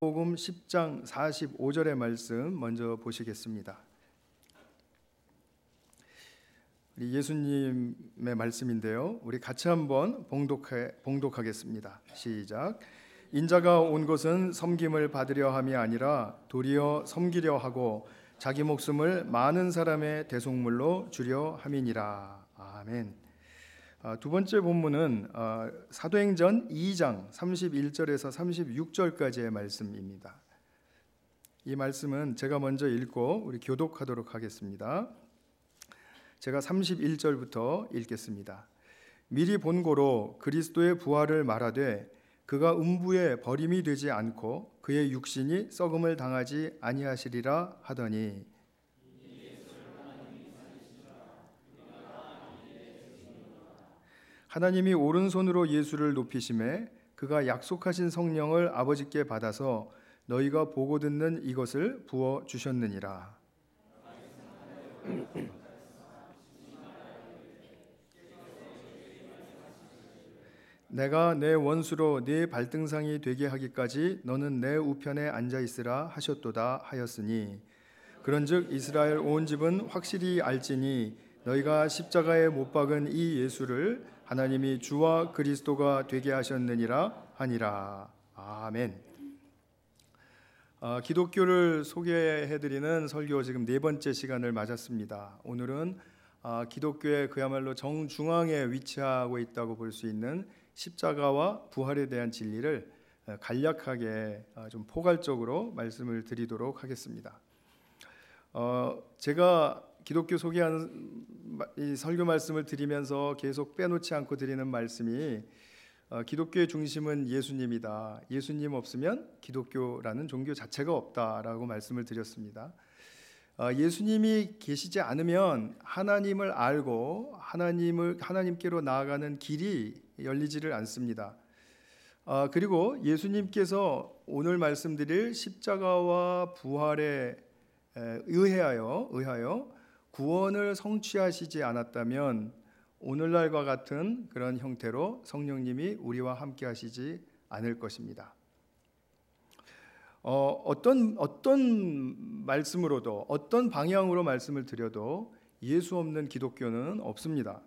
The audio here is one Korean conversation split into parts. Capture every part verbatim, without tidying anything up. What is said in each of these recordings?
복음 십 장 사십오 절의 말씀 먼저 보시겠습니다. 우리 예수님의 말씀인데요, 우리 같이 한번 봉독해, 봉독하겠습니다. 시작. 인자가 온 것은 섬김을 받으려 함이 아니라 도리어 섬기려 하고 자기 목숨을 많은 사람의 대속물로 주려 함이니라. 아멘. 두 번째 본문은 사도행전 이 장 삼십일 절에서 삼십육 절까지의 말씀입니다. 이 말씀은 제가 먼저 읽고 우리 교독하도록 하겠습니다. 제가 삼십일 절부터 읽겠습니다. 미리 본고로 그리스도의 부활을 말하되 그가 음부에 버림이 되지 않고 그의 육신이 썩음을 당하지 아니하시리라 하더니 하나님이 오른손으로 예수를 높이심에 그가 약속하신 성령을 아버지께 받아서 너희가 보고 듣는 이것을 부어 주셨느니라. 내가 내 원수로 네 발등상이 되게 하기까지 너는 내 우편에 앉아 있으라 하셨도다 하였으니 그런즉 이스라엘 온 집은 확실히 알지니 너희가 십자가에 못 박은 이 예수를 하나님이 주와 그리스도가 되게 하셨느니라 하니라. 아멘. 아, 기독교를 소개해드리는 설교 지금 네 번째 시간을 맞았습니다. 오늘은 아, 기독교의 그야말로 정중앙에 위치하고 있다고 볼 수 있는 십자가와 부활에 대한 진리를 간략하게 좀 포괄적으로 말씀을 드리도록 하겠습니다. 어, 제가 기독교 소개하는 이 설교 말씀을 드리면서 계속 빼놓지 않고 드리는 말씀이 어, 기독교의 중심은 예수님이다. 예수님 없으면 기독교라는 종교 자체가 없다라고 말씀을 드렸습니다. 어, 예수님이 계시지 않으면 하나님을 알고 하나님을 하나님께로 나아가는 길이 열리지를 않습니다. 어, 그리고 예수님께서 오늘 말씀드릴 십자가와 부활에 의하여 의하여 구원을 성취하시지 않았다면 오늘날과 같은 그런 형태로 성령님이 우리와 함께 하시지 않을 것입니다. 어, 어떤 어떤 말씀으로도 어떤 방향으로 말씀을 드려도 예수 없는 기독교는 없습니다.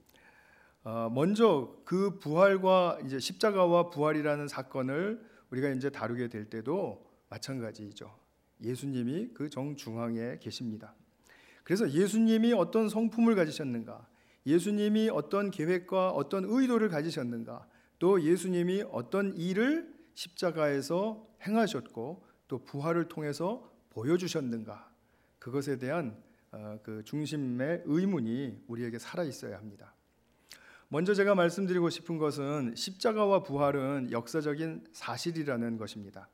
어, 먼저 그 부활과 이제 십자가와 부활이라는 사건을 우리가 이제 다루게 될 때도 마찬가지이죠. 예수님이 그 정중앙에 계십니다. 그래서 예수님이 어떤 성품을 가지셨는가, 예수님이 어떤 계획과 어떤 의도를 가지셨는가, 또 예수님이 어떤 일을 십자가에서 행하셨고 또 부활을 통해서 보여주셨는가, 그것에 대한 그 중심의 의문이 우리에게 살아 있어야 합니다. 먼저 제가 말씀드리고 싶은 것은 십자가와 부활은 역사적인 사실이라는 것입니다.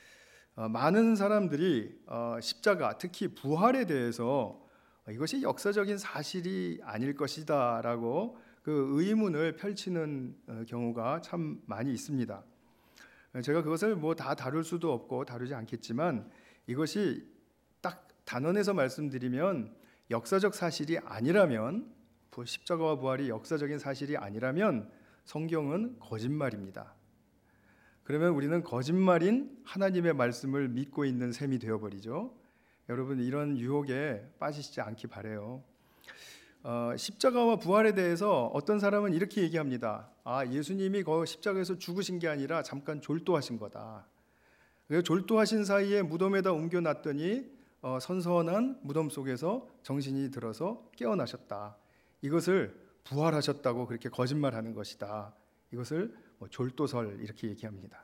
많은 사람들이 십자가, 특히 부활에 대해서 이것이 역사적인 사실이 아닐 것이다 라고 그 의문을 펼치는 경우가 참 많이 있습니다. 제가 그것을 뭐 다 다룰 수도 없고 다루지 않겠지만 이것이 딱 단언해서 말씀드리면 역사적 사실이 아니라면, 십자가와 부활이 역사적인 사실이 아니라면 성경은 거짓말입니다. 그러면 우리는 거짓말인 하나님의 말씀을 믿고 있는 셈이 되어버리죠. 여러분, 이런 유혹에 빠지시지 않기 바라요. 어, 십자가와 부활에 대해서 어떤 사람은 이렇게 얘기합니다. 아, 예수님이 그 십자가에서 죽으신 게 아니라 잠깐 졸도하신 거다. 졸도하신 사이에 무덤에다 옮겨놨더니 어, 선선한 무덤 속에서 정신이 들어서 깨어나셨다. 이것을 부활하셨다고 그렇게 거짓말하는 것이다. 이것을 뭐 졸도설 이렇게 얘기합니다.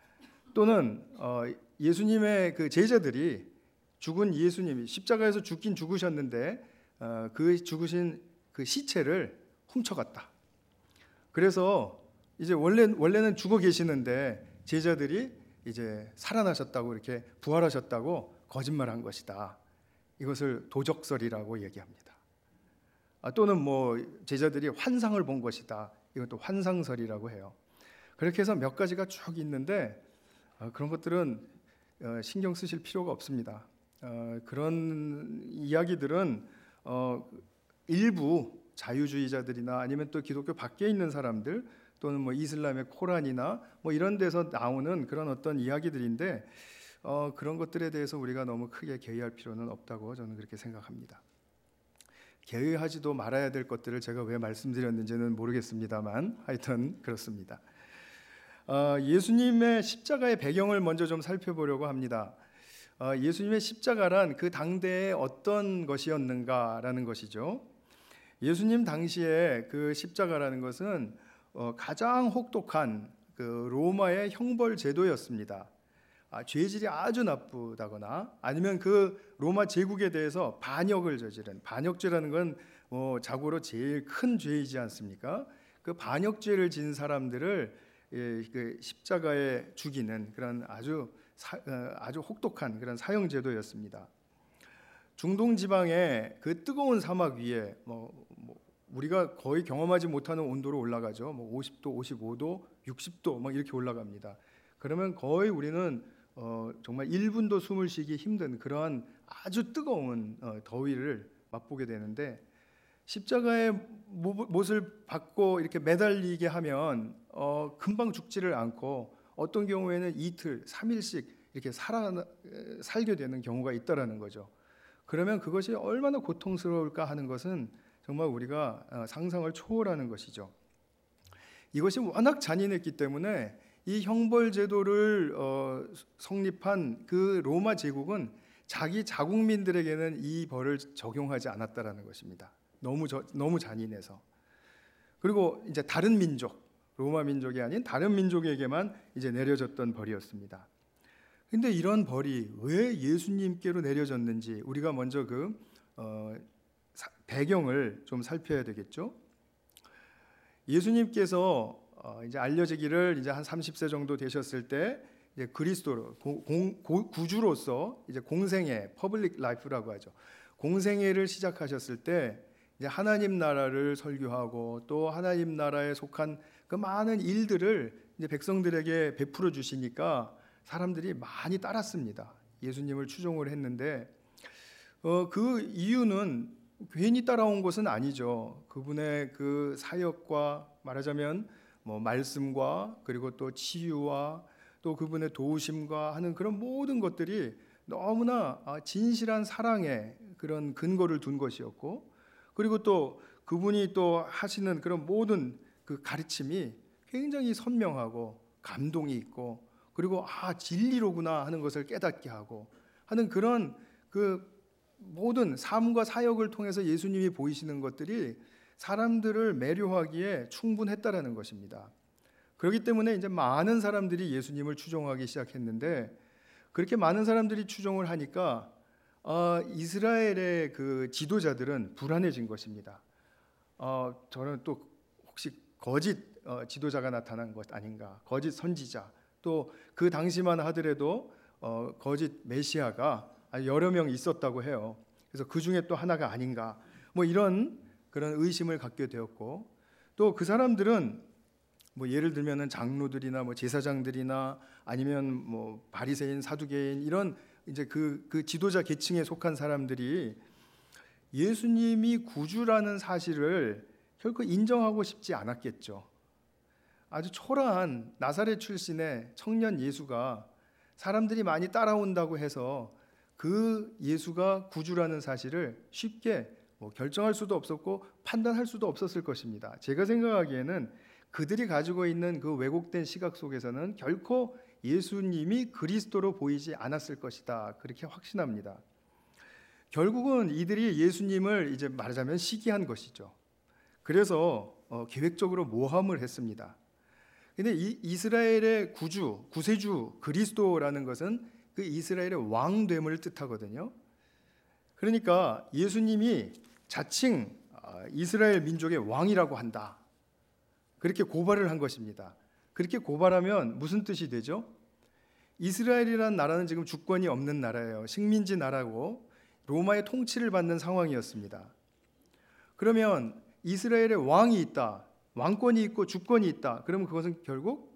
또는 어, 예수님의 그 제자들이 죽은 예수님이 십자가에서 죽긴 죽으셨는데 어, 그 죽으신 그 시체를 훔쳐갔다. 그래서 이제 원래 원래는 죽어 계시는데 제자들이 이제 살아나셨다고, 이렇게 부활하셨다고 거짓말한 것이다. 이것을 도적설이라고 얘기합니다. 아, 또는 뭐 제자들이 환상을 본 것이다. 이것도 환상설이라고 해요. 그렇게 해서 몇 가지가 쭉 있는데 어, 그런 것들은 어, 신경 쓰실 필요가 없습니다. 어, 그런 이야기들은 어, 일부 자유주의자들이나 아니면 또 기독교 밖에 있는 사람들, 또는 뭐 이슬람의 코란이나 뭐 이런 데서 나오는 그런 어떤 이야기들인데 어, 그런 것들에 대해서 우리가 너무 크게 개의할 필요는 없다고 저는 그렇게 생각합니다. 개의하지도 말아야 될 것들을 제가 왜 말씀드렸는지는 모르겠습니다만 하여튼 그렇습니다. 어, 예수님의 십자가의 배경을 먼저 좀 살펴보려고 합니다. 어, 예수님의 십자가란 그 당대에 어떤 것이었는가라는 것이죠. 예수님 당시에 그 십자가라는 것은 어, 가장 혹독한 그 로마의 형벌 제도였습니다. 아, 죄질이 아주 나쁘다거나 아니면 그 로마 제국에 대해서 반역을 저지른, 반역죄라는 건 뭐 자고로 제일 큰 죄이지 않습니까? 그 반역죄를 지은 사람들을 예, 그 십자가에 죽이는 그런 아주 사, 어, 아주 혹독한 그런 사형 제도였습니다. 중동 지방의 그 뜨거운 사막 위에 뭐, 뭐 우리가 거의 경험하지 못하는 온도로 올라가죠. 뭐 오십 도, 오십오 도, 육십 도 막 이렇게 올라갑니다. 그러면 거의 우리는 어, 정말 일 분도 숨을 쉬기 힘든 그러한 아주 뜨거운 어, 더위를 맛보게 되는데, 십자가의 못을 받고 이렇게 매달리게 하면 어, 금방 죽지를 않고 어떤 경우에는 이틀, 삼 일씩 이렇게 살아, 살게 되는 경우가 있다라는 거죠. 그러면 그것이 얼마나 고통스러울까 하는 것은 정말 우리가 어, 상상을 초월하는 것이죠. 이것이 워낙 잔인했기 때문에 이 형벌 제도를 어, 성립한 그 로마 제국은 자기 자국민들에게는 이 벌을 적용하지 않았다라는 것입니다. 너무 저, 너무 잔인해서. 그리고 이제 다른 민족, 로마 민족이 아닌 다른 민족에게만 이제 내려졌던 벌이었습니다. 근데 이런 벌이 왜 예수님께로 내려졌는지 우리가 먼저 그 어, 사, 배경을 좀 살펴야 되겠죠. 예수님께서 어, 이제 알려지기를 이제 한 삼십 세 정도 되셨을 때 이제 그리스도로 고, 공, 고, 구주로서 이제 공생애, 퍼블릭 라이프라고 하죠. 공생애를 시작하셨을 때 이제 하나님 나라를 설교하고 또 하나님 나라에 속한 그 많은 일들을 이제 백성들에게 베풀어 주시니까 사람들이 많이 따랐습니다. 예수님을 추종을 했는데 어, 그 이유는 괜히 따라온 것은 아니죠. 그분의 그 사역과 말하자면 뭐 말씀과 그리고 또 치유와 또 그분의 도우심과 하는 그런 모든 것들이 너무나 진실한 사랑의 그런 근거를 둔 것이었고, 그리고 또 그분이 또 하시는 그런 모든 그 가르침이 굉장히 선명하고 감동이 있고, 그리고 아 진리로구나 하는 것을 깨닫게 하고 하는 그런 그 모든 삶과 사역을 통해서 예수님이 보이시는 것들이 사람들을 매료하기에 충분했다라는 것입니다. 그렇기 때문에 이제 많은 사람들이 예수님을 추종하기 시작했는데, 그렇게 많은 사람들이 추종을 하니까 어, 이스라엘의 그 지도자들은 불안해진 것입니다. 어, 저는 또 혹시 거짓 어, 지도자가 나타난 것 아닌가, 거짓 선지자, 또 그 당시만 하더라도 어, 거짓 메시아가 여러 명 있었다고 해요. 그래서 그 중에 또 하나가 아닌가, 뭐 이런 그런 의심을 갖게 되었고, 또 그 사람들은 뭐 예를 들면은 장로들이나 뭐 제사장들이나 아니면 뭐 바리새인, 사두개인 이런 이제 그, 그 지도자 계층에 속한 사람들이 예수님이 구주라는 사실을 결코 인정하고 싶지 않았겠죠. 아주 초라한 나사렛 출신의 청년 예수가 사람들이 많이 따라온다고 해서 그 예수가 구주라는 사실을 쉽게 뭐 결정할 수도 없었고 판단할 수도 없었을 것입니다. 제가 생각하기에는 그들이 가지고 있는 그 왜곡된 시각 속에서는 결코 예수님이 그리스도로 보이지 않았을 것이다, 그렇게 확신합니다. 결국은 이들이 예수님을 이제 말하자면 시기한 것이죠. 그래서 어, 계획적으로 모함을 했습니다. 근데 이 이스라엘의 구주, 구세주 그리스도라는 것은 그 이스라엘의 왕됨을 뜻하거든요. 그러니까 예수님이 자칭 이스라엘 민족의 왕이라고 한다, 그렇게 고발을 한 것입니다. 그렇게 고발하면 무슨 뜻이 되죠? 이스라엘이라는 나라는 지금 주권이 없는 나라예요. 식민지 나라고 로마의 통치를 받는 상황이었습니다. 그러면 이스라엘의 왕이 있다, 왕권이 있고 주권이 있다, 그러면 그것은 결국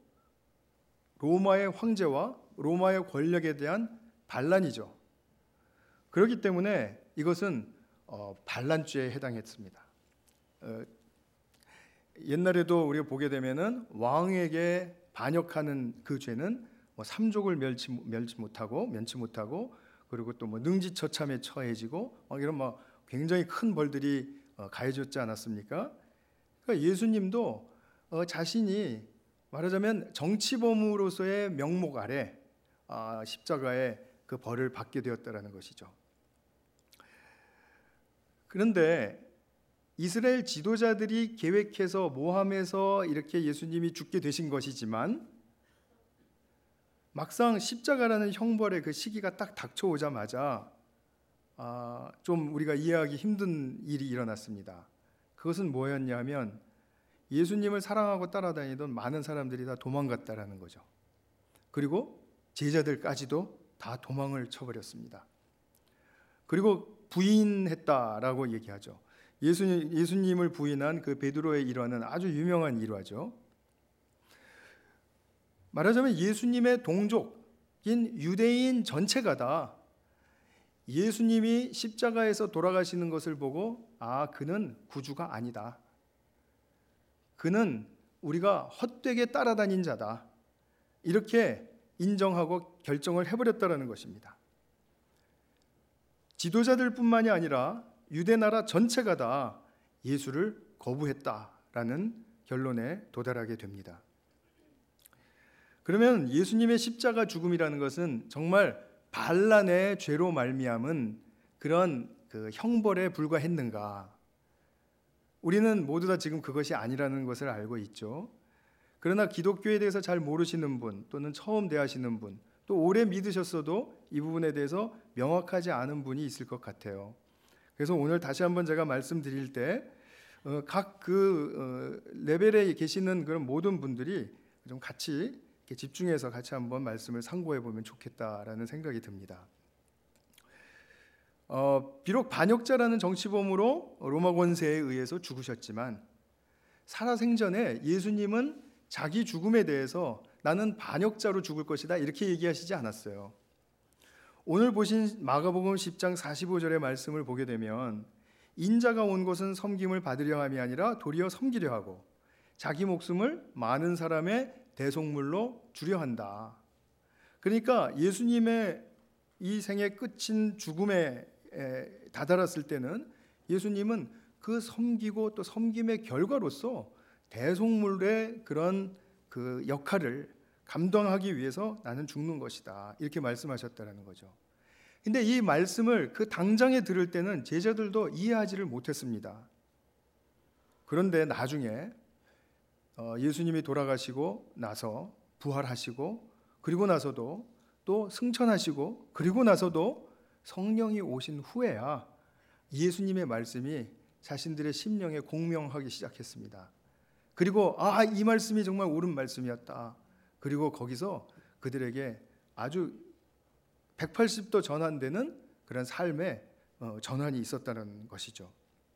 로마의 황제와 로마의 권력에 대한 반란이죠. 그렇기 때문에 이것은 어, 반란죄에 해당했습니다. 어, 옛날에도 우리가 보게 되면은 왕에게 반역하는 그 죄는 뭐 삼족을 멸치 멸치 못하고 면치 못하고 그리고 또 뭐 능지처참에 처해지고 어, 이런 뭐 굉장히 큰 벌들이 어, 가해졌지 않았습니까? 그러니까 예수님도 어, 자신이 말하자면 정치범으로서의 명목 아래 아, 십자가의 그 벌을 받게 되었다라는 것이죠. 그런데 이스라엘 지도자들이 계획해서 모함해서 이렇게 예수님이 죽게 되신 것이지만 막상 십자가라는 형벌의 그 시기가 딱 닥쳐오자마자 아, 좀 우리가 이해하기 힘든 일이 일어났습니다. 그것은 뭐였냐면 예수님을 사랑하고 따라다니던 많은 사람들이 다 도망갔다라는 거죠. 그리고 제자들까지도 다 도망을 쳐버렸습니다. 그리고 부인했다라고 얘기하죠. 예수님, 예수님을 부인한 그 베드로의 일화는 아주 유명한 일화죠. 말하자면 예수님의 동족인 유대인 전체가 다 예수님이 십자가에서 돌아가시는 것을 보고 아, 그는 구주가 아니다. 그는 우리가 헛되게 따라다닌 자다. 이렇게 인정하고 결정을 해버렸다는 것입니다. 지도자들뿐만이 아니라 유대 나라 전체가 다 예수를 거부했다라는 결론에 도달하게 됩니다. 그러면 예수님의 십자가 죽음이라는 것은 정말 반란의 죄로 말미암은 그런 그 형벌에 불과했는가? 우리는 모두 다 지금 그것이 아니라는 것을 알고 있죠. 그러나 기독교에 대해서 잘 모르시는 분 또는 처음 대하시는 분 또 오래 믿으셨어도 이 부분에 대해서 명확하지 않은 분이 있을 것 같아요. 그래서 오늘 다시 한번 제가 말씀드릴 때 각 그 레벨에 계시는 그런 모든 분들이 좀 같이 이렇게 집중해서 같이 한번 말씀을 상고해 보면 좋겠다라는 생각이 듭니다. 어, 비록 반역자라는 정치범으로 로마 권세에 의해서 죽으셨지만 살아생전에 예수님은 자기 죽음에 대해서 나는 반역자로 죽을 것이다 이렇게 얘기하시지 않았어요. 오늘 보신 마가복음 십 장 사십오 절의 말씀을 보게 되면 인자가 온 것은 섬김을 받으려 함이 아니라 도리어 섬기려 하고 자기 목숨을 많은 사람의 대속물로 주려 한다. 그러니까 예수님의 이 생의 끝인 죽음에 다다랐을 때는 예수님은 그 섬기고 또 섬김의 결과로서 대속물의 그런 그 역할을 감당하기 위해서 나는 죽는 것이다. 이렇게 말씀하셨다는 거죠. 근데 이 말씀을 그 당장에 들을 때는 제자들도 이해하지를 못했습니다. 그런데 나중에 예수님이 돌아가시고 나서 부활하시고 그리고 나서도 또 승천하시고 그리고 나서도 성령이 오신 후에야 예수님의 말씀이 자신들의 심령에 공명하기 시작했습니다. 그리고 아, 이 말씀이 정말 옳은 말씀이었다. 그리고 거기서 그들에게 아주 백팔십 도 전환되는 그런 삶의 전환이 있었다는 것이죠.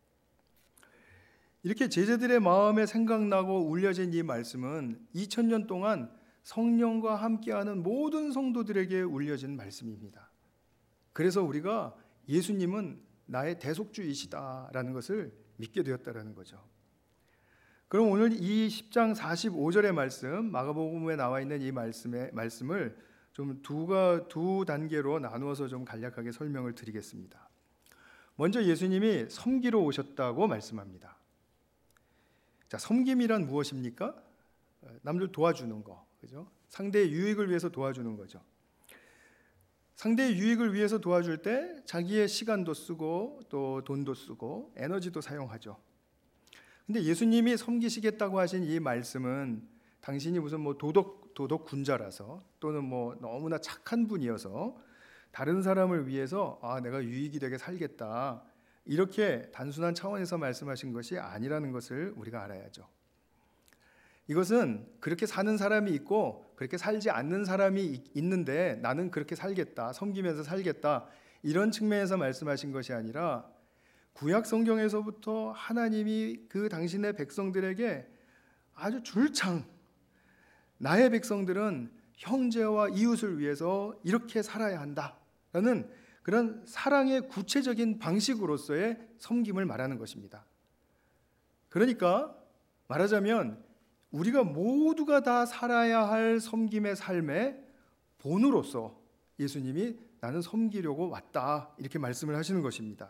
이렇게 제자들의 마음에 생각나고 울려진 이 말씀은 이천 년 동안 성령과 함께하는 모든 성도들에게 울려진 말씀입니다. 그래서 우리가 예수님은 나의 대속주이시다라는 것을 믿게 되었다라는 거죠. 그럼 오늘 이 십 장 사십오 절의 말씀, 마가복음에 나와 있는 이 말씀의 말씀을 좀 두가 두 단계로 나누어서 좀 간략하게 설명을 드리겠습니다. 먼저 예수님이 섬기러 오셨다고 말씀합니다. 자, 섬김이란 무엇입니까? 남들 도와주는 거, 그죠? 상대의 유익을 위해서 도와주는 거죠. 상대의 유익을 위해서 도와줄 때 자기의 시간도 쓰고 또 돈도 쓰고 에너지도 사용하죠. 근데 예수님이 섬기시겠다고 하신 이 말씀은 당신이 무슨 뭐 도덕 도덕 군자라서 또는 뭐 너무나 착한 분이어서 다른 사람을 위해서 아, 내가 유익이 되게 살겠다. 이렇게 단순한 차원에서 말씀하신 것이 아니라는 것을 우리가 알아야죠. 이것은 그렇게 사는 사람이 있고 그렇게 살지 않는 사람이 있는데 나는 그렇게 살겠다, 섬기면서 살겠다, 이런 측면에서 말씀하신 것이 아니라 구약 성경에서부터 하나님이 그 당신의 백성들에게 아주 줄창 나의 백성들은 형제와 이웃을 위해서 이렇게 살아야 한다라는 그런 사랑의 구체적인 방식으로서의 섬김을 말하는 것입니다. 그러니까 말하자면 우리가 모두가 다 살아야 할 섬김의 삶에 본으로서 예수님이 나는 섬기려고 왔다 이렇게 말씀을 하시는 것입니다.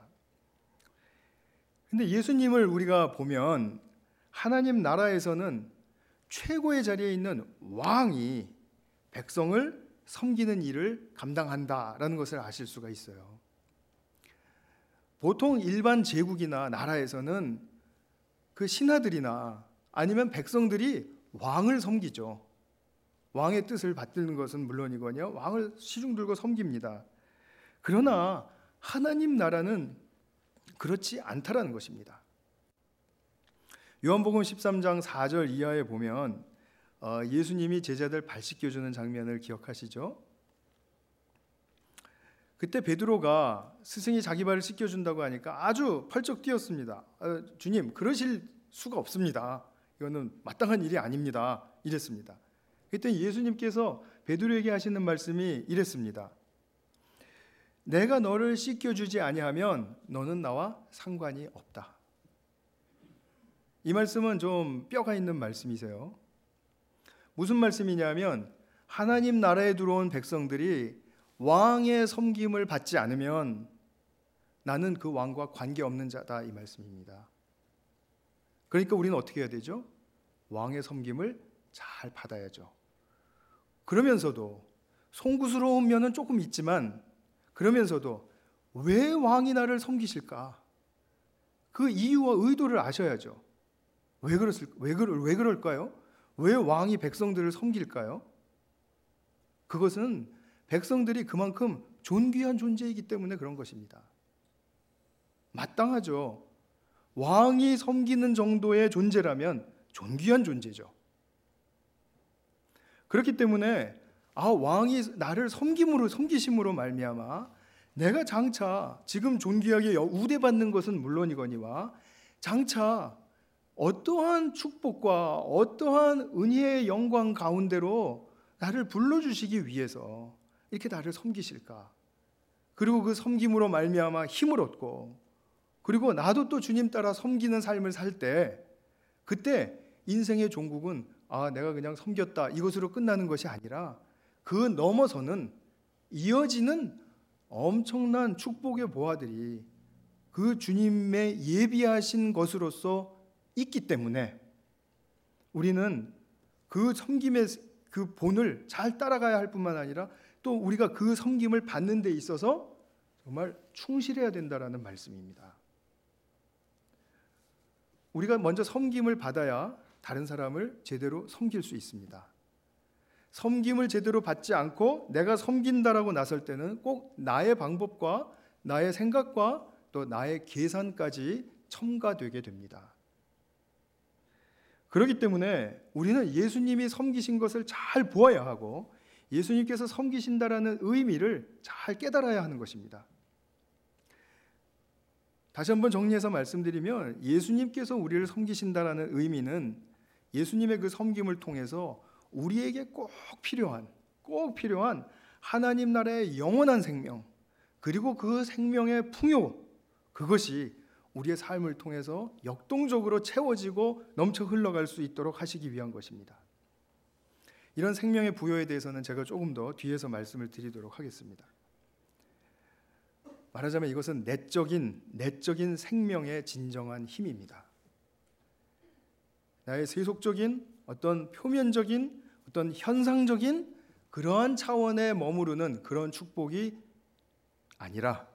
근데 예수님을 우리가 보면 하나님 나라에서는 최고의 자리에 있는 왕이 백성을 섬기는 일을 감당한다라는 것을 아실 수가 있어요. 보통 일반 제국이나 나라에서는 그 신하들이나 아니면 백성들이 왕을 섬기죠. 왕의 뜻을 받드는 것은 물론이거니와 왕을 시중 들고 섬깁니다. 그러나 하나님 나라는 그렇지 않다라는 것입니다. 요한복음 십삼 장 사 절 이하에 보면 예수님이 제자들 발 씻겨주는 장면을 기억하시죠? 그때 베드로가 스승이 자기 발을 씻겨준다고 하니까 아주 펄쩍 뛰었습니다. 주님, 그러실 수가 없습니다. 이거는 마땅한 일이 아닙니다. 이랬습니다. 그때 예수님께서 베드로에게 하시는 말씀이 이랬습니다. 내가 너를 씻겨주지 아니하면 너는 나와 상관이 없다. 이 말씀은 좀 뼈가 있는 말씀이세요. 무슨 말씀이냐면 하나님 나라에 들어온 백성들이 왕의 섬김을 받지 않으면 나는 그 왕과 관계없는 자다 이 말씀입니다. 그러니까 우리는 어떻게 해야 되죠? 왕의 섬김을 잘 받아야죠. 그러면서도 송구스러운 면은 조금 있지만 그러면서도 왜 왕이 나를 섬기실까? 그 이유와 의도를 아셔야죠. 왜 그랬을, 왜, 그럴, 왜 그럴까요? 왜 왕이 백성들을 섬길까요? 그것은 백성들이 그만큼 존귀한 존재이기 때문에 그런 것입니다. 마땅하죠. 왕이 섬기는 정도의 존재라면 존귀한 존재죠. 그렇기 때문에 아 왕이 나를 섬김으로 섬기심으로 말미암아 내가 장차 지금 존귀하게 우대받는 것은 물론이거니와 장차 어떠한 축복과 어떠한 은혜의 영광 가운데로 나를 불러주시기 위해서 이렇게 나를 섬기실까? 그리고 그 섬김으로 말미암아 힘을 얻고 그리고 나도 또 주님 따라 섬기는 삶을 살 때 그때 인생의 종국은 아 내가 그냥 섬겼다 이것으로 끝나는 것이 아니라 그 넘어서는 이어지는 엄청난 축복의 보화들이 그 주님의 예비하신 것으로서 있기 때문에 우리는 그 섬김의 그 본을 잘 따라가야 할 뿐만 아니라 또 우리가 그 섬김을 받는 데 있어서 정말 충실해야 된다라는 말씀입니다. 우리가 먼저 섬김을 받아야 다른 사람을 제대로 섬길 수 있습니다. 섬김을 제대로 받지 않고 내가 섬긴다라고 나설 때는 꼭 나의 방법과 나의 생각과 또 나의 계산까지 첨가되게 됩니다. 그렇기 때문에 우리는 예수님이 섬기신 것을 잘 보아야 하고 예수님께서 섬기신다라는 의미를 잘 깨달아야 하는 것입니다. 다시 한번 정리해서 말씀드리면 예수님께서 우리를 섬기신다라는 의미는 예수님의 그 섬김을 통해서 우리에게 꼭 필요한 꼭 필요한 하나님 나라의 영원한 생명 그리고 그 생명의 풍요 그것이 우리의 삶을 통해서 역동적으로 채워지고 넘쳐 흘러갈 수 있도록 하시기 위한 것입니다. 이런 생명의 부여에 대해서는 제가 조금 더 뒤에서 말씀을 드리도록 하겠습니다. 말하자면 이것은 내적인 내적인 생명의 진정한 힘입니다. 나의 세속적인 어떤 표면적인 어떤 현상적인 그러한 차원에 머무르는 그런 축복이 아니라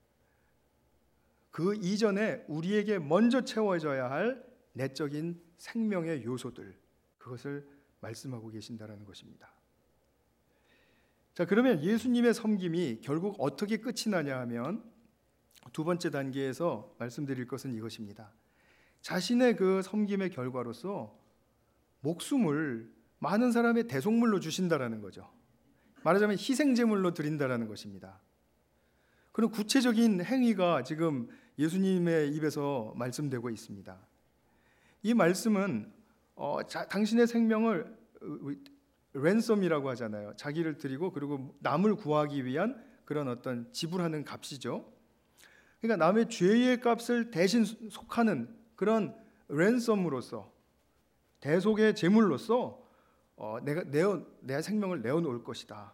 그 이전에 우리에게 먼저 채워져야 할 내적인 생명의 요소들 그것을 말씀하고 계신다라는 것입니다. 자, 그러면 예수님의 섬김이 결국 어떻게 끝이 나냐 하면 두 번째 단계에서 말씀드릴 것은 이것입니다. 자신의 그 섬김의 결과로서 목숨을 많은 사람의 대속물로 주신다라는 거죠. 말하자면 희생제물로 드린다라는 것입니다. 그런 구체적인 행위가 지금 예수님의 입에서 말씀되고 있습니다. 이 말씀은 어, 자, 당신의 생명을 랜섬이라고 하잖아요. 자기를 드리고 그리고 남을 구하기 위한 그런 어떤 지불하는 값이죠. 그러니까 남의 죄의 값을 대신 속하는 그런 랜섬으로서 대속의 제물로서 어, 내가 내어 내 생명을 내어놓을 것이다.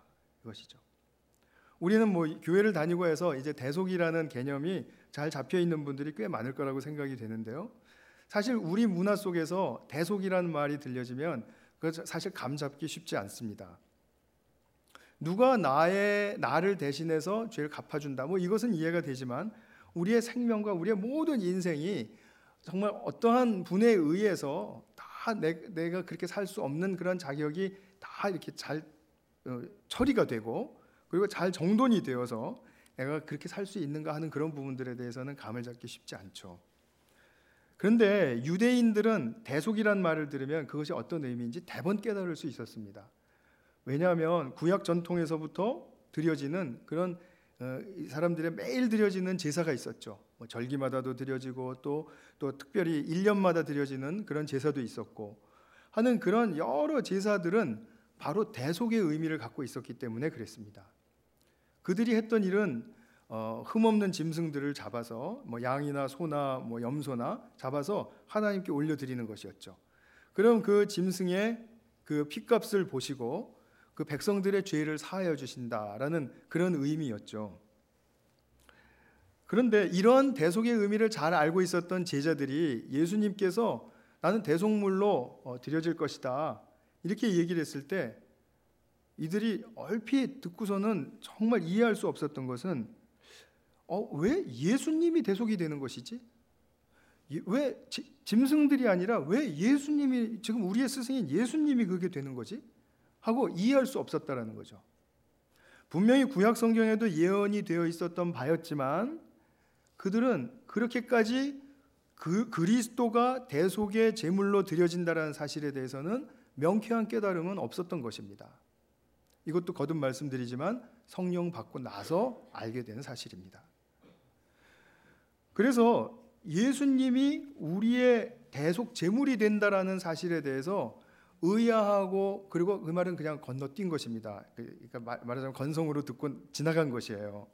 이것이죠. 우리는 뭐 교회를 다니고 해서 이제 대속이라는 개념이 잘 잡혀 있는 분들이 꽤 많을 거라고 생각이 되는데요. 사실 우리 문화 속에서 대속이라는 말이 들려지면 그 사실 감 잡기 쉽지 않습니다. 누가 나의 나를 대신해서 죄를 갚아준다. 뭐 이것은 이해가 되지만 우리의 생명과 우리의 모든 인생이 정말 어떠한 분에 의해서 다 내, 내가 그렇게 살 수 없는 그런 자격이 다 이렇게 잘 어, 처리가 되고 그리고 잘 정돈이 되어서 내가 그렇게 살 수 있는가 하는 그런 부분들에 대해서는 감을 잡기 쉽지 않죠. 그런데 유대인들은 대속이란 말을 들으면 그것이 어떤 의미인지 대번 깨달을 수 있었습니다. 왜냐하면 구약 전통에서부터 드려지는 그런 어, 사람들의 매일 드려지는 제사가 있었죠. 뭐 절기마다도 드려지고 또, 또 특별히 일 년마다 드려지는 그런 제사도 있었고 하는 그런 여러 제사들은 바로 대속의 의미를 갖고 있었기 때문에 그랬습니다. 그들이 했던 일은 어, 흠없는 짐승들을 잡아서 뭐 양이나 소나 뭐 염소나 잡아서 하나님께 올려드리는 것이었죠. 그럼 그 짐승의 그 핏값을 보시고 그 백성들의 죄를 사하여 주신다라는 그런 의미였죠. 그런데 이런 대속의 의미를 잘 알고 있었던 제자들이 예수님께서 나는 대속물로 어, 드려질 것이다 이렇게 얘기를 했을 때 이들이 얼핏 듣고서는 정말 이해할 수 없었던 것은 어, 왜 예수님이 대속이 되는 것이지? 왜 지, 짐승들이 아니라 왜 예수님이 지금 우리의 스승인 예수님이 그게 되는 거지? 하고 이해할 수 없었다라는 거죠. 분명히 구약 성경에도 예언이 되어 있었던 바였지만 그들은 그렇게까지 그 그리스도가 대속의 제물로 드려진다라는 사실에 대해서는 명쾌한 깨달음은 없었던 것입니다. 이것도 거듭 말씀드리지만 성령 받고 나서 알게 되는 사실입니다. 그래서 예수님이 우리의 대속 제물이 된다라는 사실에 대해서 의아하고 그리고 그 말은 그냥 건너뛴 것입니다. 그러니까 말하자면 건성으로 듣고 지나간 것이에요.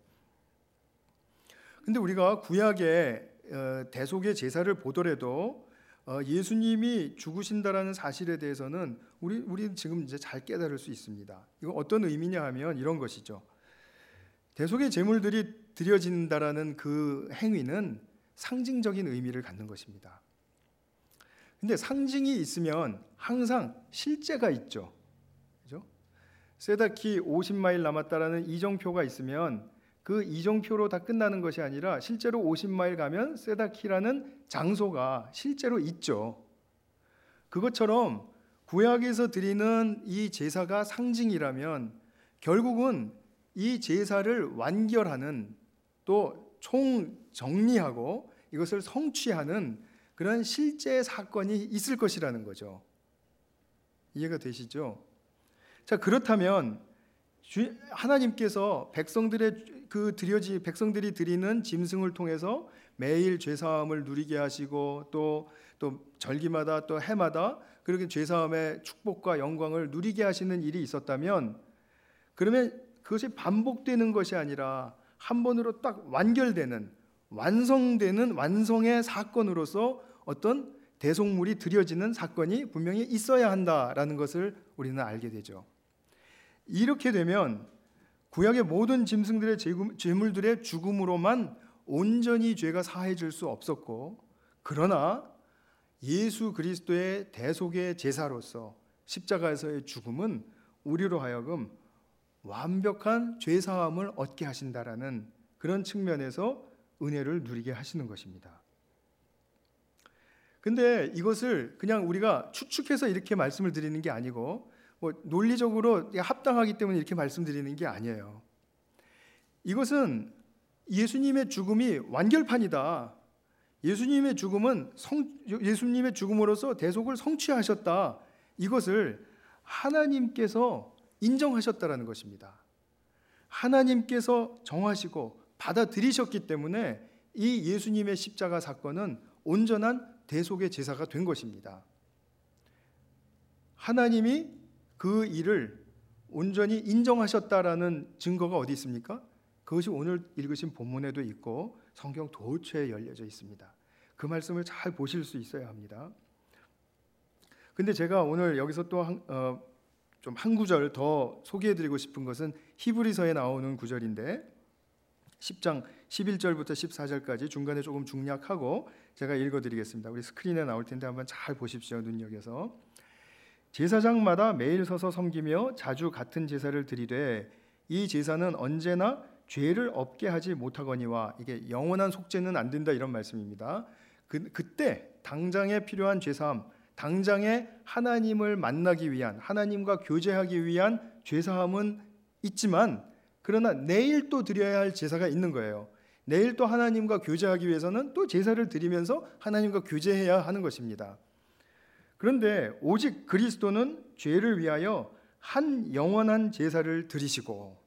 근데 우리가 구약의 대속의 제사를 보더라도 예수님이 죽으신다라는 사실에 대해서는 우리 우리 지금 이제 잘 깨달을 수 있습니다. 이거 어떤 의미냐 하면 이런 것이죠. 대속의 제물들이 드려진다라는 그 행위는 상징적인 의미를 갖는 것입니다. 근데 상징이 있으면 항상 실제가 있죠. 그죠? 세다키 오십 마일 남았다라는 이정표가 있으면 그 이정표로 다 끝나는 것이 아니라 실제로 오십 마일 가면 세다키라는 장소가 실제로 있죠. 그것처럼 구약에서 드리는 이 제사가 상징이라면 결국은 이 제사를 완결하는 또 총정리하고 이것을 성취하는 그런 실제 사건이 있을 것이라는 거죠. 이해가 되시죠? 자, 그렇다면 하나님께서 백성들의 그 드려지 백성들이 드리는 짐승을 통해서 매일 죄 사함을 누리게 하시고 또 또 절기마다 또 해마다 그렇게 죄 사함의 축복과 영광을 누리게 하시는 일이 있었다면 그러면 그것이 반복되는 것이 아니라 한 번으로 딱 완결되는 완성되는 완성의 사건으로서 어떤 대속물이 드려지는 사건이 분명히 있어야 한다라는 것을 우리는 알게 되죠. 이렇게 되면 구약의 모든 짐승들의 제물들의 죽음으로만 온전히 죄가 사해질 수 없었고 그러나 예수 그리스도의 대속의 제사로서 십자가에서의 죽음은 우리로 하여금 완벽한 죄 사함을 얻게 하신다라는 그런 측면에서 은혜를 누리게 하시는 것입니다. 근데 이것을 그냥 우리가 추측해서 이렇게 말씀을 드리는 게 아니고 뭐 논리적으로 합당하기 때문에 이렇게 말씀드리는 게 아니에요. 이것은 예수님의 죽음이 완결판이다. 예수님의 죽음은 성, 예수님의 죽음으로써 대속을 성취하셨다. 이것을 하나님께서 인정하셨다라는 것입니다. 하나님께서 정하시고 받아들이셨기 때문에 이 예수님의 십자가 사건은 온전한 대속의 제사가 된 것입니다. 하나님이 그 일을 온전히 인정하셨다라는 증거가 어디 있습니까? 그것이 오늘 읽으신 본문에도 있고 성경 도처에 열려져 있습니다. 그 말씀을 잘 보실 수 있어야 합니다. 근데 제가 오늘 여기서 또 어, 좀 한 구절 더 소개해드리고 싶은 것은 히브리서에 나오는 구절인데 십 장 십일 절부터 십사 절까지 중간에 조금 중략하고 제가 읽어드리겠습니다. 우리 스크린에 나올 텐데 한번 잘 보십시오. 눈여겨서. 제사장마다 매일 서서 섬기며 자주 같은 제사를 드리되 이 제사는 언제나 죄를 없게 하지 못하거니와, 이게 영원한 속죄는 안 된다 이런 말씀입니다. 그, 그때 당장에 필요한 죄사함, 당장에 하나님을 만나기 위한, 하나님과 교제하기 위한 죄사함은 있지만, 그러나 내일 또 드려야 할 제사가 있는 거예요. 내일 또 하나님과 교제하기 위해서는 또 제사를 드리면서 하나님과 교제해야 하는 것입니다. 그런데 오직 그리스도는 죄를 위하여 한 영원한 제사를 드리시고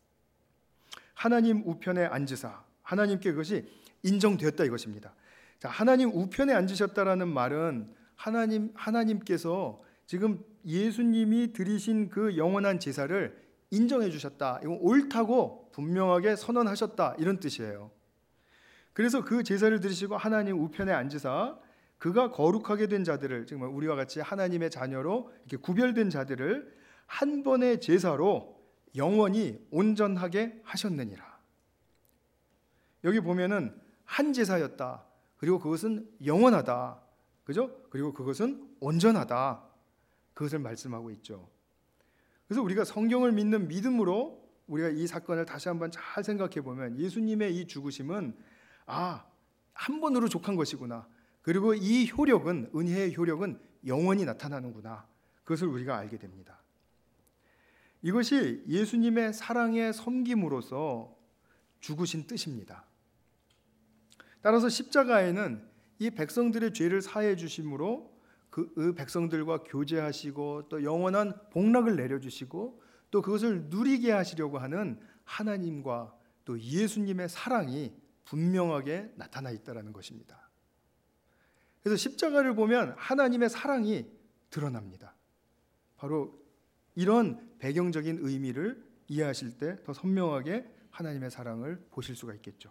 하나님 우편에 앉으사, 하나님께 그것이 인정되었다 이것입니다. 자, 하나님 우편에 앉으셨다라는 말은 하나님, 하나님께서 지금 예수님이 드리신 그 영원한 제사를 인정해 주셨다, 이건 옳다고 분명하게 선언하셨다 이런 뜻이에요. 그래서 그 제사를 드리시고 하나님 우편에 앉으사 그가 거룩하게 된 자들을, 지금 우리와 같이 하나님의 자녀로 이렇게 구별된 자들을 한 번의 제사로 영원히 온전하게 하셨느니라. 여기 보면은 한 제사였다. 그리고 그것은 영원하다. 그죠? 그리고 그것은 온전하다. 그것을 말씀하고 있죠. 그래서 우리가 성경을 믿는 믿음으로 우리가 이 사건을 다시 한번 잘 생각해 보면 예수님의 이 죽으심은 아, 한 번으로 족한 것이구나. 그리고 이 효력은, 은혜의 효력은 영원히 나타나는구나. 그것을 우리가 알게 됩니다. 이것이 예수님의 사랑의 섬김으로서 죽으신 뜻입니다. 따라서 십자가에는 이 백성들의 죄를 사해 주심으로 그, 그 백성들과 교제하시고 또 영원한 복락을 내려주시고 또 그것을 누리게 하시려고 하는 하나님과 또 예수님의 사랑이 분명하게 나타나 있다는 것입니다. 그래서 십자가를 보면 하나님의 사랑이 드러납니다. 바로 이런 배경적인 의미를 이해하실 때 더 선명하게 하나님의 사랑을 보실 수가 있겠죠.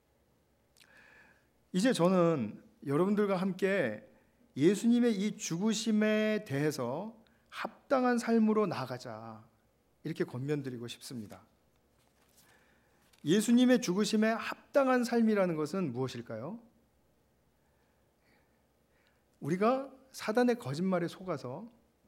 이제 저는 여러분들과 함께 예수님의 이 죽으심에 대해서 합당한 삶으로 나아가자 이렇게 권면드리고 싶습니다. 예수님의 죽으심에 합당한 삶이라는 것은 무엇일까요? 우리가 사단의 거짓말에 속아서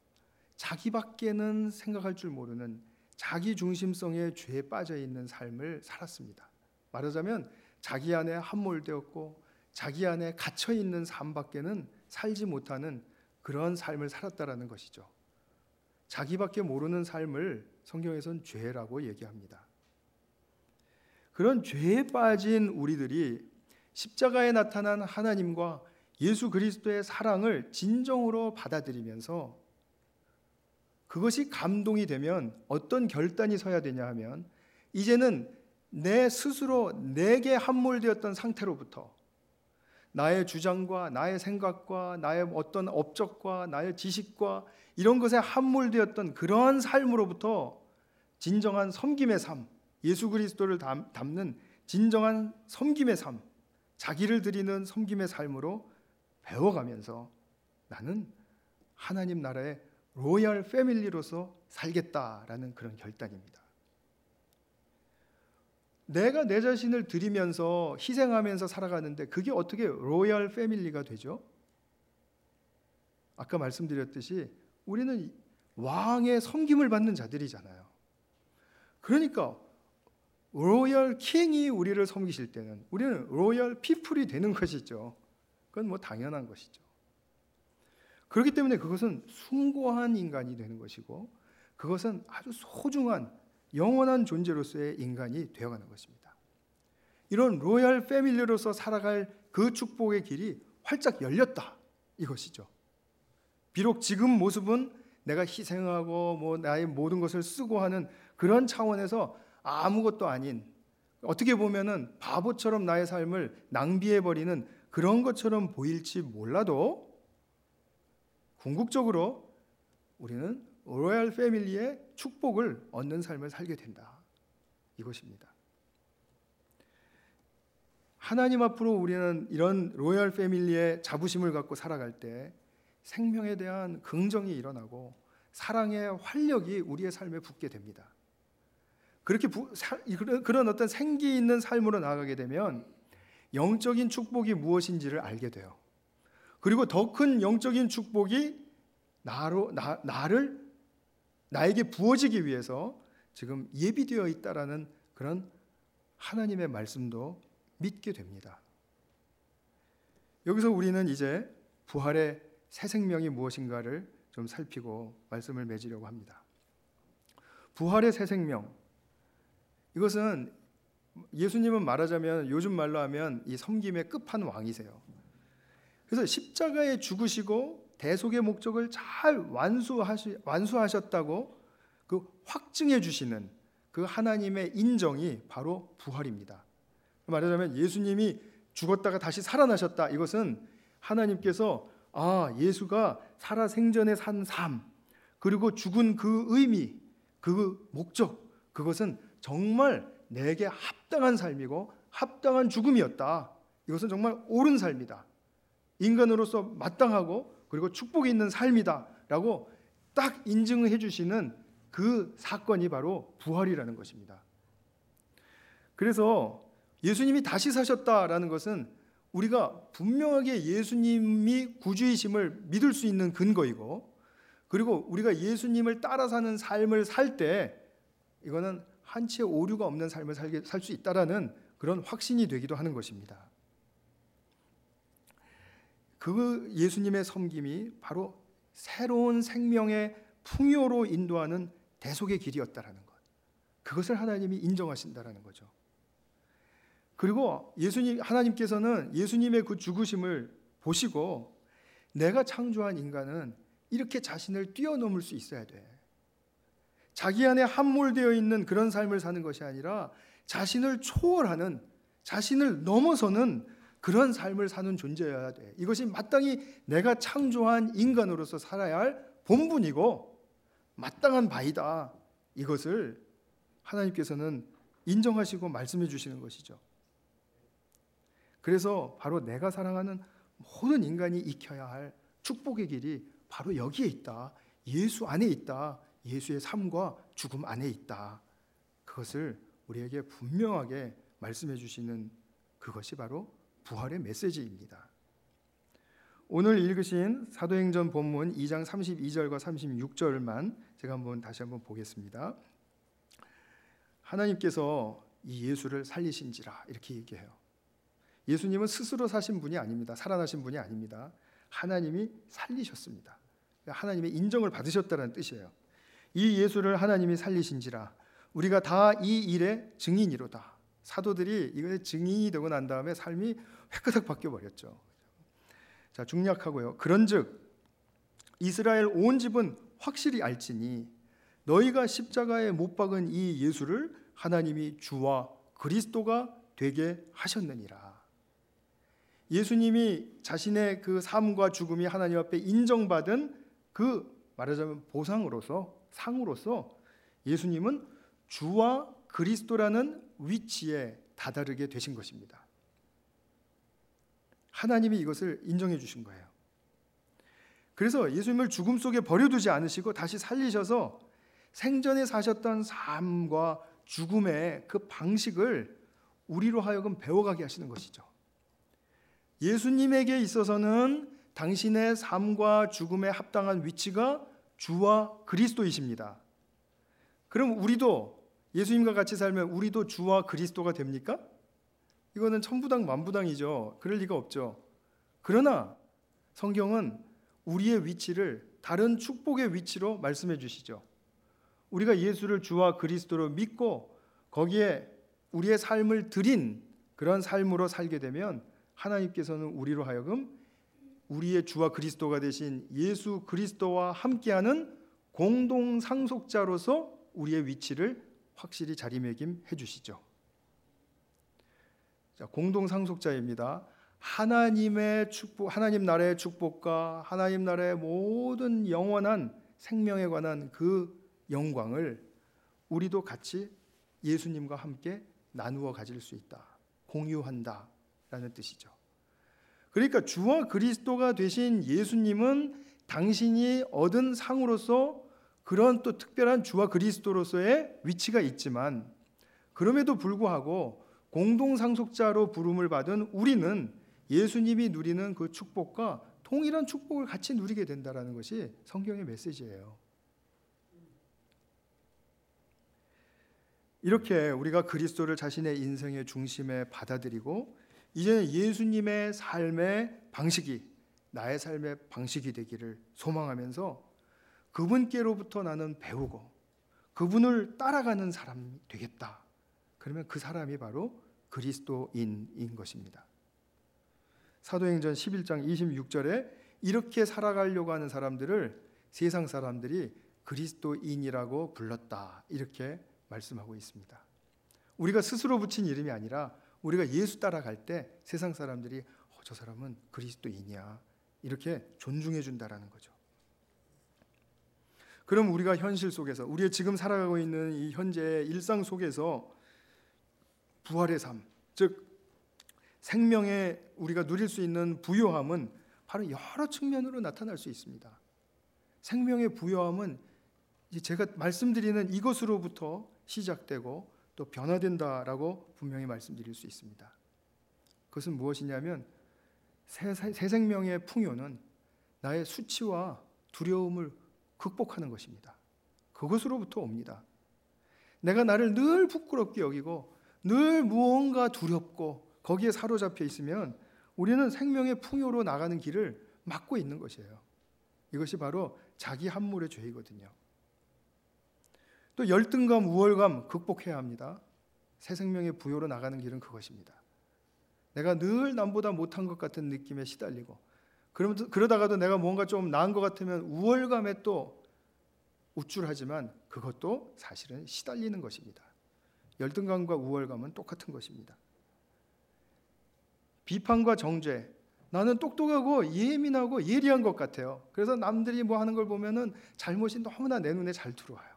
자기밖에는 생각할 줄 모르는 자기 중심성의 죄에 빠져 있는 삶을 살았습니다. 말하자면 자기 안에 함몰되었고 자기 안에 갇혀 있는 삶밖에는 살지 못하는 그런 삶을 살았다라는 것이죠. 자기밖에 모르는 삶을 성경에서는 죄라고 얘기합니다. 그런 죄에 빠진 우리들이 십자가에 나타난 하나님과 예수 그리스도의 사랑을 진정으로 받아들이면서 그것이 감동이 되면 어떤 결단이 서야 되냐 하면 이제는 내 스스로 내게 함몰되었던 상태로부터 나의 주장과 나의 생각과 나의 어떤 업적과 나의 지식과 이런 것에 함몰되었던 그런 삶으로부터 진정한 섬김의 삶, 예수 그리스도를 담는 진정한 섬김의 삶, 자기를 드리는 섬김의 삶으로 배워가면서 나는 하나님 나라의 로얄 패밀리로서 살겠다라는 그런 결단입니다. 내가 내 자신을 드리면서 희생하면서 살아가는데 그게 어떻게 로얄 패밀리가 되죠? 아까 말씀드렸듯이 우리는 왕의 섬김을 받는 자들이잖아요. 그러니까 로얄 킹이 우리를 섬기실 때는 우리는 로얄 피플이 되는 것이죠. 그건 뭐 당연한 것이죠. 그렇기 때문에 그것은 숭고한 인간이 되는 것이고 그것은 아주 소중한 영원한 존재로서의 인간이 되어가는 것입니다. 이런 로얄 패밀리로서 살아갈 그 축복의 길이 활짝 열렸다 이것이죠. 비록 지금 모습은 내가 희생하고 뭐 나의 모든 것을 쓰고 하는 그런 차원에서 아무것도 아닌, 어떻게 보면은 바보처럼 나의 삶을 낭비해버리는 그런 것처럼 보일지 몰라도 궁극적으로 우리는 로얄 패밀리의 축복을 얻는 삶을 살게 된다 이것입니다. 하나님 앞으로 우리는 이런 로얄 패밀리의 자부심을 갖고 살아갈 때 생명에 대한 긍정이 일어나고 사랑의 활력이 우리의 삶에 붓게 됩니다. 그렇게 부, 사, 그런 어떤 생기 있는 삶으로 나아가게 되면 영적인 축복이 무엇인지를 알게 돼요. 그리고 더 큰 영적인 축복이 나로, 나, 나를 나에게 부어지기 위해서 지금 예비되어 있다라는 그런 하나님의 말씀도 믿게 됩니다. 여기서 우리는 이제 부활의 새 생명이 무엇인가를 좀 살피고 말씀을 맺으려고 합니다. 부활의 새 생명, 이것은 예수님은 말하자면 요즘 말로 하면 이 섬김의 끝판왕이세요. 그래서 십자가에 죽으시고 대속의 목적을 잘 완수하시, 완수하셨다고 그 확증해 주시는 그 하나님의 인정이 바로 부활입니다. 말하자면 예수님이 죽었다가 다시 살아나셨다. 이것은 하나님께서 아, 예수가 살아 생전에 산 삶, 그리고 죽은 그 의미, 그 목적, 그것은 정말 내게 합당한 삶이고 합당한 죽음이었다. 이것은 정말 옳은 삶이다. 인간으로서 마땅하고 그리고 축복이 있는 삶이다 라고 딱 인증해 주시는 그 사건이 바로 부활이라는 것입니다. 그래서 예수님이 다시 사셨다라는 것은 우리가 분명하게 예수님이 구주이심을 믿을 수 있는 근거이고, 그리고 우리가 예수님을 따라 사는 삶을 살 때 이거는 한치의 오류가 없는 삶을 살게 살 수 있다라는 그런 확신이 되기도 하는 것입니다. 그 예수님의 섬김이 바로 새로운 생명의 풍요로 인도하는 대속의 길이었다라는 것, 그것을 하나님이 인정하신다라는 거죠. 그리고 예수님, 하나님께서는 예수님의 그 죽으심을 보시고 내가 창조한 인간은 이렇게 자신을 뛰어넘을 수 있어야 돼. 자기 안에 함몰되어 있는 그런 삶을 사는 것이 아니라 자신을 초월하는, 자신을 넘어서는 그런 삶을 사는 존재여야 돼. 이것이 마땅히 내가 창조한 인간으로서 살아야 할 본분이고 마땅한 바이다. 이것을 하나님께서는 인정하시고 말씀해 주시는 것이죠. 그래서 바로 내가 사랑하는 모든 인간이 익혀야 할 축복의 길이 바로 여기에 있다. 예수 안에 있다. 예수의 삶과 죽음 안에 있다. 그것을 우리에게 분명하게 말씀해 주시는 그것이 바로 부활의 메시지입니다. 오늘 읽으신 사도행전 본문 이 장 삼십이 절과 삼십육 절만 제가 한번 다시 한번 보겠습니다. 하나님께서 이 예수를 살리신지라 이렇게 얘기해요. 예수님은 스스로 사신 분이 아닙니다. 살아나신 분이 아닙니다. 하나님이 살리셨습니다. 하나님의 인정을 받으셨다는 뜻이에요. 이 예수를 하나님이 살리신지라 우리가 다 이 일의 증인이로다. 사도들이 이것의 증인이 되고 난 다음에 삶이 회끄닥 바뀌어 버렸죠. 자, 중략하고요. 그런즉 이스라엘 온 집은 확실히 알지니 너희가 십자가에 못 박은 이 예수를 하나님이 주와 그리스도가 되게 하셨느니라. 예수님이 자신의 그 삶과 죽음이 하나님 앞에 인정받은 그 말하자면 보상으로서, 상으로서 예수님은 주와 그리스도라는 위치에 다다르게 되신 것입니다. 하나님이 이것을 인정해 주신 거예요. 그래서 예수님을 죽음 속에 버려두지 않으시고 다시 살리셔서 생전에 사셨던 삶과 죽음의 그 방식을 우리로 하여금 배워가게 하시는 것이죠. 예수님에게 있어서는 당신의 삶과 죽음에 합당한 위치가 주와 그리스도이십니다. 그럼 우리도 예수님과 같이 살면 우리도 주와 그리스도가 됩니까? 이거는 천부당 만부당이죠. 그럴 리가 없죠. 그러나 성경은 우리의 위치를 다른 축복의 위치로 말씀해 주시죠. 우리가 예수를 주와 그리스도로 믿고 거기에 우리의 삶을 드린 그런 삶으로 살게 되면 하나님께서는 우리로 하여금 우리의 주와 그리스도가 되신 예수 그리스도와 함께하는 공동 상속자로서 우리의 위치를 확실히 자리매김해 주시죠. 자, 공동 상속자입니다. 하나님의 축복, 하나님 나라의 축복과 하나님 나라의 모든 영원한 생명에 관한 그 영광을 우리도 같이 예수님과 함께 나누어 가질 수 있다. 공유한다. 라는 뜻이죠. 그러니까 주와 그리스도가 되신 예수님은 당신이 얻은 상으로서 그런 또 특별한 주와 그리스도로서의 위치가 있지만 그럼에도 불구하고 공동상속자로 부름을 받은 우리는 예수님이 누리는 그 축복과 동일한 축복을 같이 누리게 된다는 것이 성경의 메시지예요. 이렇게 우리가 그리스도를 자신의 인생의 중심에 받아들이고 이제는 예수님의 삶의 방식이 나의 삶의 방식이 되기를 소망하면서 그분께로부터 나는 배우고 그분을 따라가는 사람이 되겠다. 그러면 그 사람이 바로 그리스도인인 것입니다. 사도행전 십일 장 이십육 절에 이렇게 살아가려고 하는 사람들을 세상 사람들이 그리스도인이라고 불렀다. 이렇게 말씀하고 있습니다. 우리가 스스로 붙인 이름이 아니라 우리가 예수 따라갈 때 세상 사람들이 어, 저 사람은 그리스도인이야. 이렇게 존중해 준다라는 거죠. 그럼 우리가 현실 속에서 우리의 지금 살아가고 있는 이 현재의 일상 속에서 부활의 삶, 즉 생명의 우리가 누릴 수 있는 부요함은 바로 여러 측면으로 나타날 수 있습니다. 생명의 부요함은 제가 말씀드리는 이것으로부터 시작되고 또 변화된다라고 분명히 말씀드릴 수 있습니다. 그것은 무엇이냐면 새, 새 생명의 풍요는 나의 수치와 두려움을 극복하는 것입니다. 그것으로부터 옵니다. 내가 나를 늘 부끄럽게 여기고 늘 무언가 두렵고 거기에 사로잡혀 있으면 우리는 생명의 풍요로 나가는 길을 막고 있는 것이에요. 이것이 바로 자기 함몰의 죄이거든요. 또 열등감, 우월감 극복해야 합니다. 새 생명의 부요로 나가는 길은 그것입니다. 내가 늘 남보다 못한 것 같은 느낌에 시달리고 그러다가도 내가 뭔가 좀 나은 것 같으면 우월감에 또 우쭐하지만 그것도 사실은 시달리는 것입니다. 열등감과 우월감은 똑같은 것입니다. 비판과 정죄, 나는 똑똑하고 예민하고 예리한 것 같아요. 그래서 남들이 뭐 하는 걸 보면은 잘못이 너무나 내 눈에 잘 들어와요.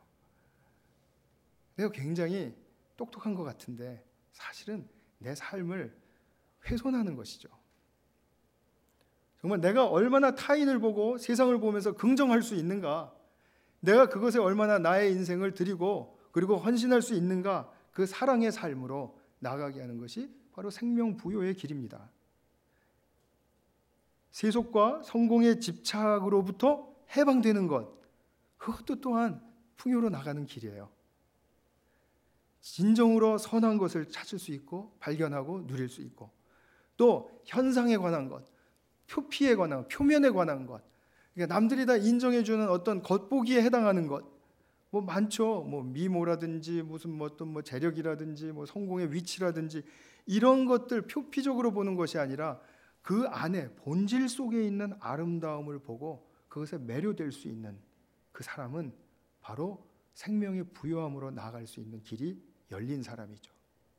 내가 굉장히 똑똑한 것 같은데 사실은 내 삶을 훼손하는 것이죠. 정말 내가 얼마나 타인을 보고 세상을 보면서 긍정할 수 있는가, 내가 그것에 얼마나 나의 인생을 드리고 그리고 헌신할 수 있는가, 그 사랑의 삶으로 나가게 하는 것이 바로 생명 부요의 길입니다. 세속과 성공의 집착으로부터 해방되는 것, 그것도 또한 풍요로 나가는 길이에요. 진정으로 선한 것을 찾을 수 있고 발견하고 누릴 수 있고 또 현상에 관한 것, 표피에 관한 것, 표면에 관한 것, 그러니까 남들이 다 인정해주는 어떤 겉보기에 해당하는 것, 뭐 많죠. 뭐 미모라든지 무슨 뭐 어떤 뭐 재력이라든지 뭐 성공의 위치라든지 이런 것들 표피적으로 보는 것이 아니라 그 안에 본질 속에 있는 아름다움을 보고 그것에 매료될 수 있는 그 사람은 바로 생명의 부요함으로 나아갈 수 있는 길이 열린 사람이죠.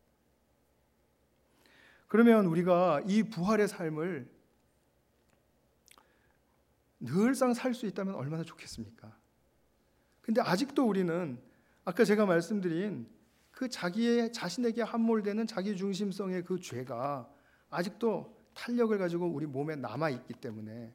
그러면 우리가 이 부활의 삶을 늘상 살 수 있다면 얼마나 좋겠습니까? 근데 아직도 우리는 아까 제가 말씀드린 그 자기의 자신에게 함몰되는 자기 중심성의 그 죄가 아직도 탄력을 가지고 우리 몸에 남아 있기 때문에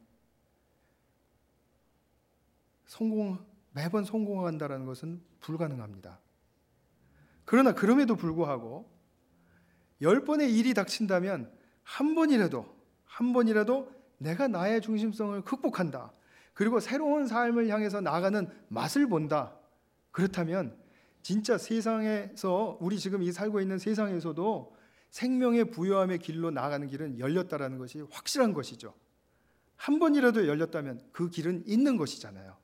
성공 매번 성공한다라는 것은 불가능합니다. 그러나 그럼에도 불구하고 열 번의 일이 닥친다면 한 번이라도 한 번이라도 내가 나의 중심성을 극복한다. 그리고 새로운 삶을 향해서 나아가는 맛을 본다. 그렇다면 진짜 세상에서 우리 지금 이 살고 있는 세상에서도 생명의 부요함의 길로 나아가는 길은 열렸다라는 것이 확실한 것이죠. 한 번이라도 열렸다면 그 길은 있는 것이잖아요.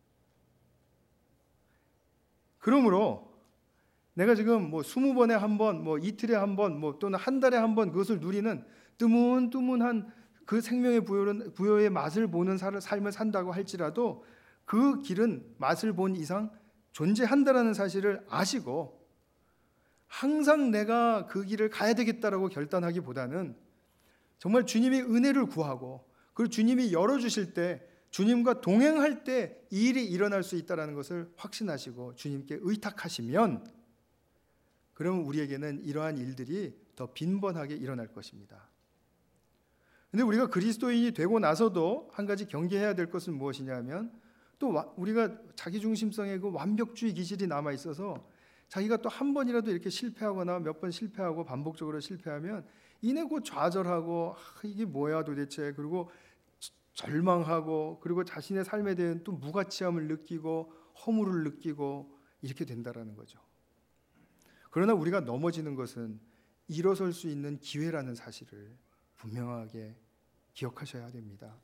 그러므로 내가 지금 뭐 스무 번에 한 번, 뭐 이틀에 한 번, 뭐 또는 한 달에 한 번 그것을 누리는 뜨문뜨문한 그 생명의 부요는, 부요의 맛을 보는 삶을 산다고 할지라도 그 길은 맛을 본 이상 존재한다라는 사실을 아시고 항상 내가 그 길을 가야 되겠다라고 결단하기보다는 정말 주님의 은혜를 구하고 그리고 주님이 열어주실 때 주님과 동행할 때 이 일이 일어날 수 있다는 것을 확신하시고 주님께 의탁하시면 그러면 우리에게는 이러한 일들이 더 빈번하게 일어날 것입니다. 그런데 우리가 그리스도인이 되고 나서도 한 가지 경계해야 될 것은 무엇이냐면 또 와, 우리가 자기중심성의 그 완벽주의 기질이 남아 있어서 자기가 또 한 번이라도 이렇게 실패하거나 몇 번 실패하고 반복적으로 실패하면 이내 곧 좌절하고 아, 이게 뭐야 도대체, 그리고 절망하고, 그리고 자신의 삶에 대한 또 무가치함을 느끼고 허물을 느끼고 이렇게 된다라는 거죠. 그러나 우리가 넘어지는 것은 일어설 수 있는 기회라는 사실을 분명하게 기억하셔야 됩니다.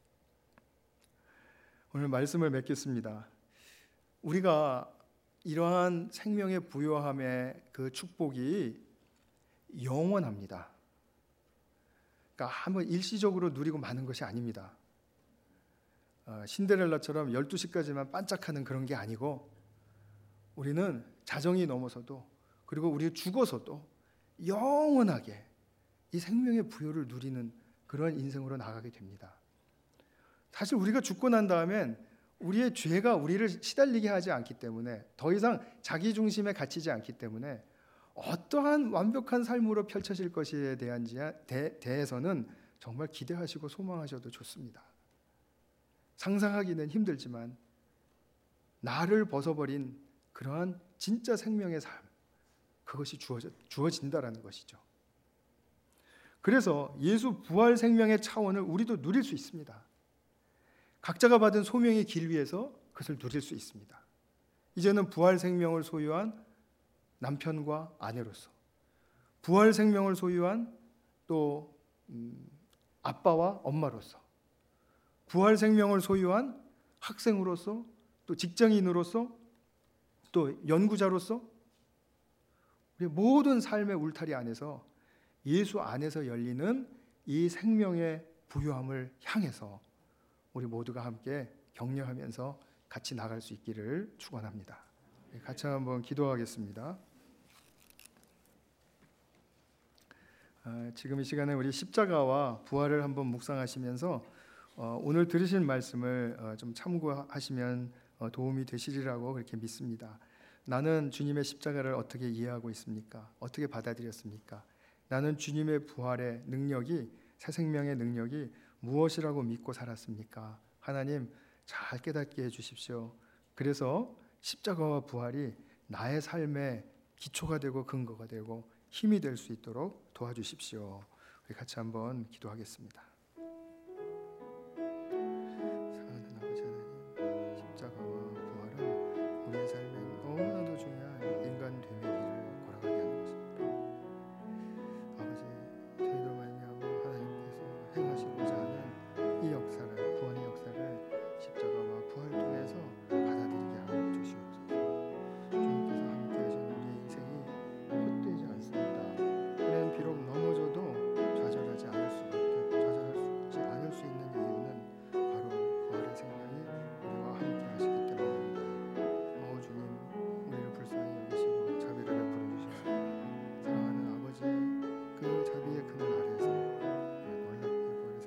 오늘 말씀을 맺겠습니다. 우리가 이러한 생명의 부요함의 그 축복이 영원합니다. 그러니까 한번 일시적으로 누리고 마는 것이 아닙니다. 어, 신데렐라처럼 열두 시까지만 반짝하는 그런 게 아니고, 우리는 자정이 넘어서도, 그리고 우리 죽어서도 영원하게 이 생명의 부요를 누리는 그런 인생으로 나가게 됩니다. 사실 우리가 죽고 난 다음엔 우리의 죄가 우리를 시달리게 하지 않기 때문에, 더 이상 자기 중심에 갇히지 않기 때문에 어떠한 완벽한 삶으로 펼쳐질 것에 대한 대, 대해서는 정말 기대하시고 소망하셔도 좋습니다. 상상하기는 힘들지만 나를 벗어버린 그러한 진짜 생명의 삶, 그것이 주어져, 주어진다라는 것이죠. 그래서 예수 부활 생명의 차원을 우리도 누릴 수 있습니다. 각자가 받은 소명의 길 위에서 그것을 누릴 수 있습니다. 이제는 부활 생명을 소유한 남편과 아내로서, 부활 생명을 소유한 또 음, 아빠와 엄마로서, 부활 생명을 소유한 학생으로서, 또 직장인으로서, 또 연구자로서, 우리 모든 삶의 울타리 안에서 예수 안에서 열리는 이 생명의 부요함을 향해서 우리 모두가 함께 격려하면서 같이 나갈 수 있기를 축원합니다. 같이 한번 기도하겠습니다. 아, 지금 이 시간에 우리 십자가와 부활을 한번 묵상하시면서 어, 오늘 들으신 말씀을 어, 좀 참고하시면 어, 도움이 되시리라고 그렇게 믿습니다. 나는 주님의 십자가를 어떻게 이해하고 있습니까? 어떻게 받아들였습니까? 나는 주님의 부활의 능력이, 새 생명의 능력이 무엇이라고 믿고 살았습니까? 하나님 잘 깨닫게 해주십시오. 그래서 십자가와 부활이 나의 삶의 기초가 되고 근거가 되고 힘이 될 수 있도록 도와주십시오. 우리 같이 한번 기도하겠습니다. 사랑하는 아버지 하나님, 십자가와 부활은 우리의 삶에 너무나도 중요한 인간됨의 길을 걸어가게 하는 것입니다. 아버지, 저희도 말미암아 하나님께서 행하시고자 하는 이 역사를, 구원의 역사를 십자가와 부활 통해서 받아들이게 하여 주시옵소서. 주님께서 함께 하신 우리의 인생이 헛되지 않습니다. 우리는 비록 넘어져도 좌절하지 않을 수 좌절하지 않을 수 있는 이유는 바로 부활의 생명이 우리와 함께 하시기 때문입니다. 오 주님, 우리를 불쌍히 여기시고 자비를 베풀어 주시고 사랑하는 아버지, 그 자비의 그늘 아래에서 놀랍게 부활의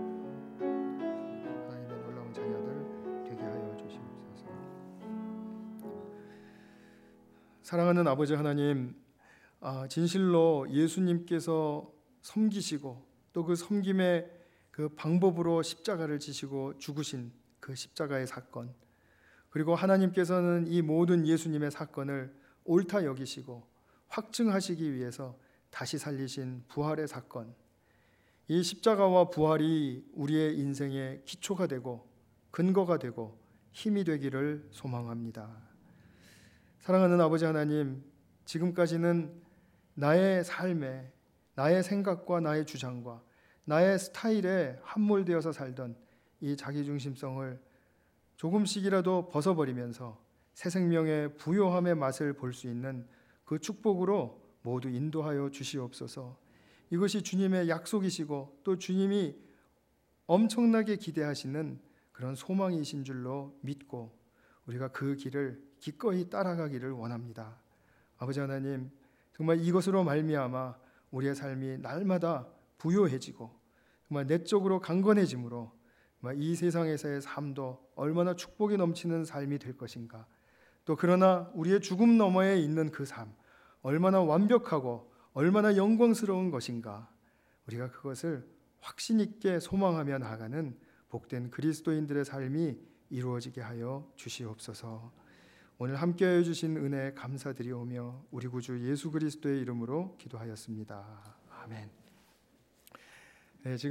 생명을 하나님의 놀라운 자녀들 되게 하여 주시옵소서. 사랑하는 아버지 하나님, 아, 진실로 예수님께서 섬기시고 또 그 섬김의 그 방법으로 십자가를 지시고 죽으신 그 십자가의 사건, 그리고 하나님께서는 이 모든 예수님의 사건을 옳다 여기시고 확증하시기 위해서 다시 살리신 부활의 사건, 이 십자가와 부활이 우리의 인생의 기초가 되고 근거가 되고 힘이 되기를 소망합니다. 사랑하는 아버지 하나님, 지금까지는 나의 삶에, 나의 생각과 나의 주장과 나의 스타일에 함몰되어서 살던 이 자기중심성을 조금씩이라도 벗어버리면서 새 생명의 부요함의 맛을 볼 수 있는 그 축복으로 모두 인도하여 주시옵소서. 이것이 주님의 약속이시고 또 주님이 엄청나게 기대하시는 그런 소망이신 줄로 믿고 우리가 그 길을 기꺼이 따라가기를 원합니다. 아버지 하나님, 정말 이것으로 말미암아 우리의 삶이 날마다 부요해지고 정말 내적으로 강건해짐으로 이 세상에서의 삶도 얼마나 축복이 넘치는 삶이 될 것인가, 또 그러나 우리의 죽음 너머에 있는 그 삶 얼마나 완벽하고 얼마나 영광스러운 것인가, 우리가 그것을 확신 있게 소망하며 나아가는 복된 그리스도인들의 삶이 이루어지게 하여 주시옵소서. 오늘 함께하여 주신 은혜 감사드리오며 우리 구주 예수 그리스도의 이름으로 기도하였습니다. 아멘. 네, 지금